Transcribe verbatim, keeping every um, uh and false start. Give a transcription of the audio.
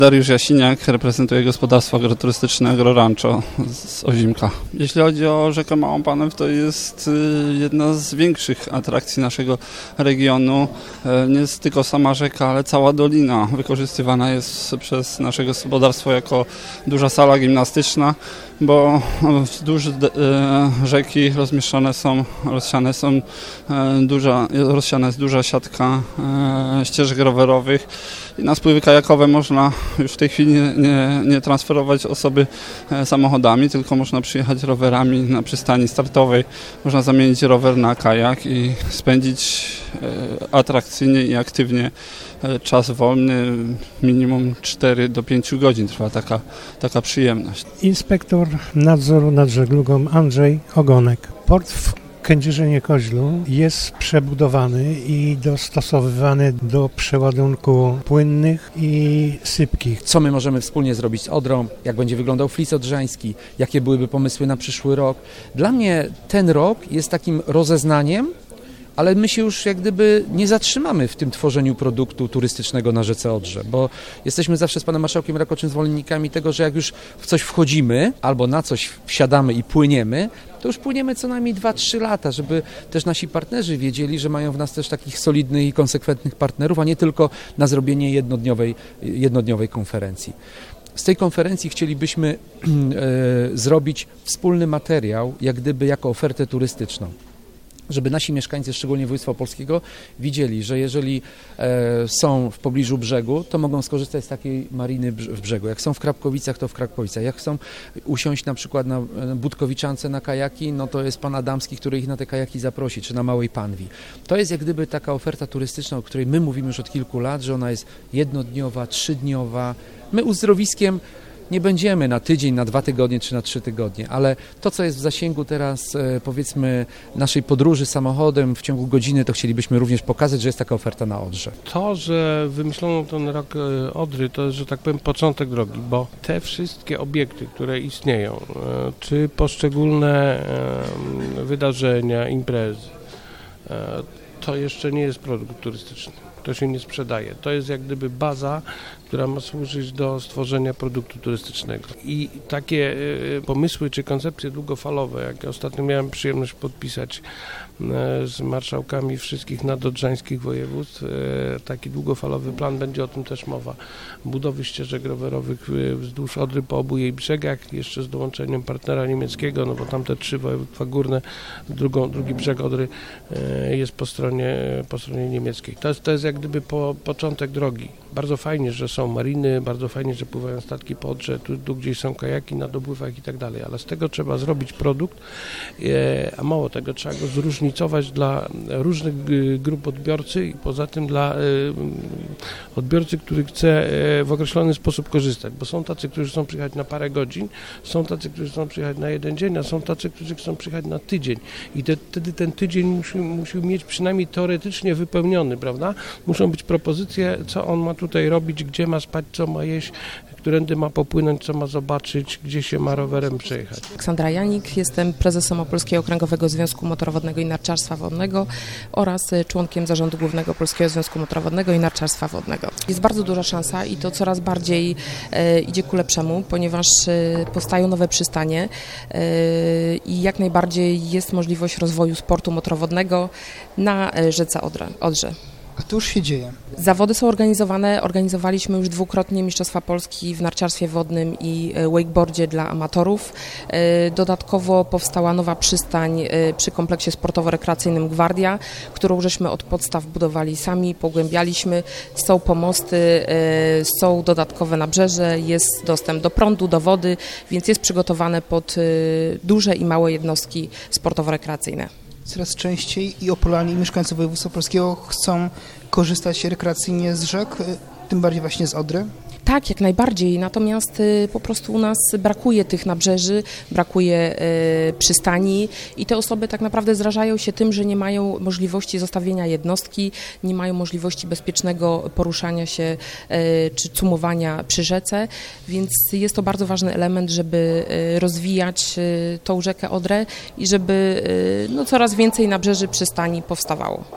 Dariusz Jasiniak, reprezentuję gospodarstwo agroturystyczne Agrorancho z Ozimka. Jeśli chodzi o rzekę Małą Panew, to jest jedna z większych atrakcji naszego regionu. Nie jest tylko sama rzeka, ale cała dolina wykorzystywana jest przez nasze gospodarstwo jako duża sala gimnastyczna, bo wzdłuż rzeki rozmieszczone są, rozsiane są duża, rozsiana jest duża siatka ścieżek rowerowych i na spływy kajakowe można już w tej chwili nie, nie transferować osoby samochodami, tylko można przyjechać rowerami na przystani startowej. Można zamienić rower na kajak i spędzić atrakcyjnie i aktywnie czas wolny. Minimum cztery do pięciu godzin trwa taka, taka przyjemność. Inspektor nadzoru nad żeglugą Andrzej Ogonek. Port w Kędzierzynie-Koźlu jest przebudowany i dostosowywany do przeładunku płynnych i sypkich. Co my możemy wspólnie zrobić z Odrą, jak będzie wyglądał flis odrzański, jakie byłyby pomysły na przyszły rok. Dla mnie ten rok jest takim rozeznaniem, ale my się już jak gdyby nie zatrzymamy w tym tworzeniu produktu turystycznego na rzece Odrze, bo jesteśmy zawsze z panem marszałkiem Rakoczym zwolennikami tego, że jak już w coś wchodzimy albo na coś wsiadamy i płyniemy, to już płyniemy co najmniej dwa trzy lata, żeby też nasi partnerzy wiedzieli, że mają w nas też takich solidnych i konsekwentnych partnerów, a nie tylko na zrobienie jednodniowej, jednodniowej konferencji. Z tej konferencji chcielibyśmy e, zrobić wspólny materiał, jak gdyby jako ofertę turystyczną, żeby nasi mieszkańcy, szczególnie województwa opolskiego, widzieli, że jeżeli e, są w pobliżu brzegu, to mogą skorzystać z takiej mariny w brzegu. Jak są w Krapkowicach, to w Krapkowicach. Jak chcą usiąść na przykład na Budkowiczance na kajaki, no to jest pan Adamski, który ich na te kajaki zaprosi, czy na Małej Panwi. To jest jak gdyby taka oferta turystyczna, o której my mówimy już od kilku lat, że ona jest jednodniowa, trzydniowa. My uzdrowiskiem nie będziemy na tydzień, na dwa tygodnie czy na trzy tygodnie, ale to, co jest w zasięgu teraz, powiedzmy, naszej podróży samochodem w ciągu godziny, to chcielibyśmy również pokazać, że jest taka oferta na Odrze. To, że wymyślono ten rok Odry, to jest, że tak powiem, początek drogi, bo te wszystkie obiekty, które istnieją, czy poszczególne wydarzenia, imprezy, to jeszcze nie jest produkt turystyczny. To się nie sprzedaje. To jest jak gdyby baza, która ma służyć do stworzenia produktu turystycznego. I takie y, pomysły czy koncepcje długofalowe, jak ostatnio miałem przyjemność podpisać y, z marszałkami wszystkich nadodrzańskich województw, y, taki długofalowy plan, będzie o tym też mowa. Budowy ścieżek rowerowych y, wzdłuż Odry po obu jej brzegach, jeszcze z dołączeniem partnera niemieckiego, no bo tamte trzy województwa górne, drugą, drugi brzeg Odry y, jest po stronie, po stronie niemieckiej. To jest, to jest jak gdyby po, początek drogi. Bardzo fajnie, że są mariny, bardzo fajnie, że pływają statki po Odrze, tu, tu gdzieś są kajaki na dopływach i tak dalej, ale z tego trzeba zrobić produkt, e, a mało tego, trzeba go zróżnicować dla różnych grup odbiorcy i poza tym dla e, odbiorcy, który chce e, w określony sposób korzystać, bo są tacy, którzy chcą przyjechać na parę godzin, są tacy, którzy chcą przyjechać na jeden dzień, a są tacy, którzy chcą przyjechać na tydzień i te, wtedy ten tydzień musi, musi mieć przynajmniej teoretycznie wypełniony, prawda? Muszą być propozycje, co on ma tutaj robić, gdzie ma spać, co ma jeść, którędy ma popłynąć, co ma zobaczyć, gdzie się ma rowerem przejechać. Aleksandra Janik, jestem prezesem Opolskiego Okręgowego Związku Motorowodnego i Narciarstwa Wodnego oraz członkiem Zarządu Głównego Polskiego Związku Motorowodnego i Narciarstwa Wodnego. Jest bardzo duża szansa i to coraz bardziej e, idzie ku lepszemu, ponieważ e, powstają nowe przystanie e, i jak najbardziej jest możliwość rozwoju sportu motorowodnego na e, rzece Odrze. Odrze. A to już się dzieje. Zawody są organizowane. Organizowaliśmy już dwukrotnie Mistrzostwa Polski w narciarstwie wodnym i wakeboardzie dla amatorów. Dodatkowo powstała nowa przystań przy kompleksie sportowo-rekreacyjnym Gwardia, którą żeśmy od podstaw budowali sami, pogłębialiśmy. Są pomosty, są dodatkowe nabrzeże, jest dostęp do prądu, do wody, więc jest przygotowane pod duże i małe jednostki sportowo-rekreacyjne. Coraz częściej i Opolanie, i mieszkańcy województwa opolskiego chcą korzystać rekreacyjnie z rzek, tym bardziej właśnie z Odry. Tak, jak najbardziej, natomiast y, po prostu u nas brakuje tych nabrzeży, brakuje y, przystani i te osoby tak naprawdę zrażają się tym, że nie mają możliwości zostawienia jednostki, nie mają możliwości bezpiecznego poruszania się y, czy cumowania przy rzece, więc jest to bardzo ważny element, żeby y, rozwijać y, tą rzekę Odrę i żeby y, no, coraz więcej nabrzeży przystani powstawało.